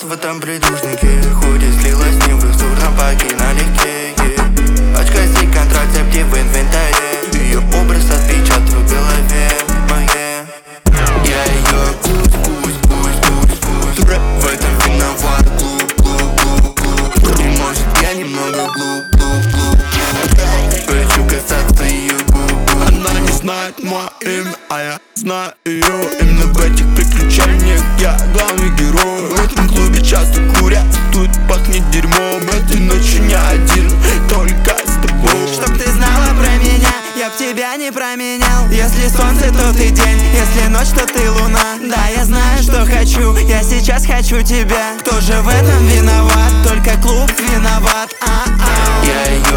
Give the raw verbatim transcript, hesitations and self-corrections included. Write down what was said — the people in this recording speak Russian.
в этом придушнике. Ходит, слилась с ним в их сурном паке налегке. Очкастый контрацептив в инвентаре. Ее образ отпечатан в голове моей. Я ее пусть, пусть, пусть, пусть, пусть. Рэп в этом виноват, глуп, глуп, глуп, глуп. Может, я немного глуп, глуп, глуп. Хочу касаться ее губ. Она не знает мое имя, а я знаю ее. Именно в этих приключениях я главный герой. В этом клубе часто курят, тут пахнет дерьмом. Этой ночью не один, только с тобой. Чтоб ты знала про меня, я б тебя не променял. Если солнце, то ты день, если ночь, то ты луна. Да, я знаю, что хочу, я сейчас хочу тебя. Кто же в этом виноват? Только клуб виноват. А-а. Я